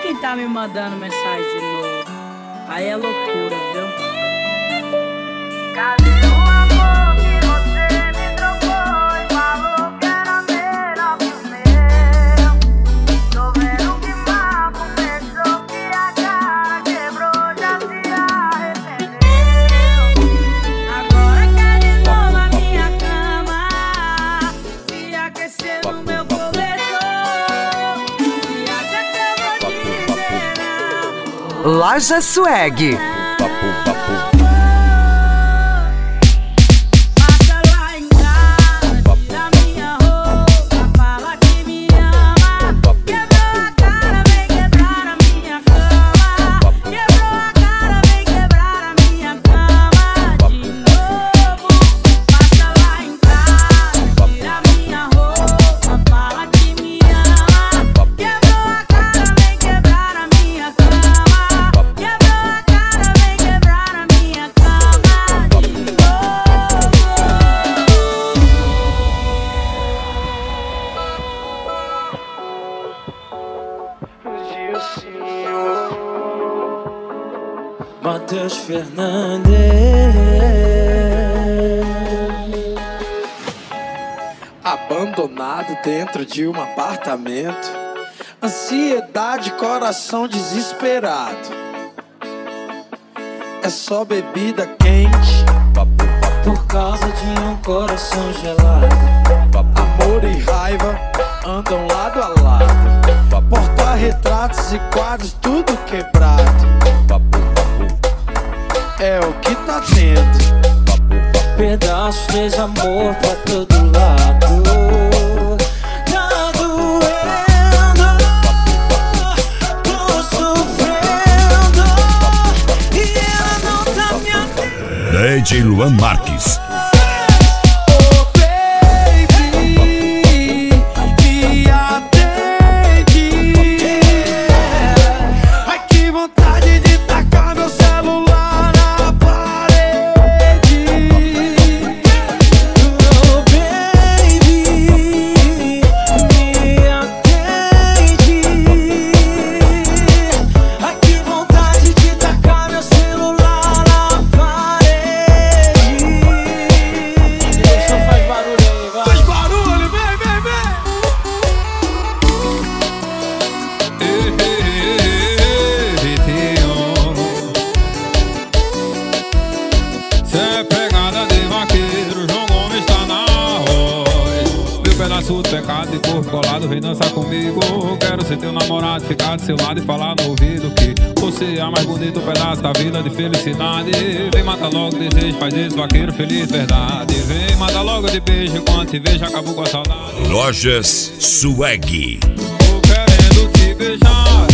quem tá me mandando mensagem de novo. Aí é loucura, viu? Cadê o amor que você me trocou e falou que era melhor que o meu? Tô vendo que mal começou, que a cara quebrou, já se arrependeu. Agora quer de novo a minha cama, se aquecer no meu cobertor. Se acha que eu vou dizer não? Loja Swag. Passa lá em casa, tira minha roupa, fala que me ama. Quebrou a cara, vem quebrar a minha cama. Quebrou a cara, vem quebrar a minha cama de novo. Passa lá em casa, tira minha roupa, fala que me ama. Quebrou a cara, vem quebrar a minha cama. Quebrou a cara, vem quebrar a minha cama de novo. Matheus Fernandes. Abandonado dentro de um apartamento, ansiedade, coração desesperado. É só bebida quente por causa de um coração gelado. Amor e raiva andam lado a lado. Porta-retratos e quadros tudo quebrado. É o que tá tendo. Pedaços de amor pra todo lado. Tá doendo, tô sofrendo e ela não tá me atendendo. DJ Luan Marques. Oh baby, me atende. Ai que vontade de tacar meu celular na parede. Oh baby, me atende. Ai que vontade de tacar meu celular na parede. Deixa faz barulho aí, vai. Faz barulho, vem, vem, vem. Cê é pegada de vaqueiro, João Gomes está na voz. Meu pedaço do pecado e corpo colado, vem dançar comigo. Quero ser teu namorado, ficar do seu lado e falar no ouvido que você é o mais bonito pedaço da vida de felicidade. Vem matar logo desejo, faz esse vaqueiro feliz, verdade. Vem matar logo de beijo, quando te vejo acabou com a saudade. Lojas Swag. Tô querendo te beijar,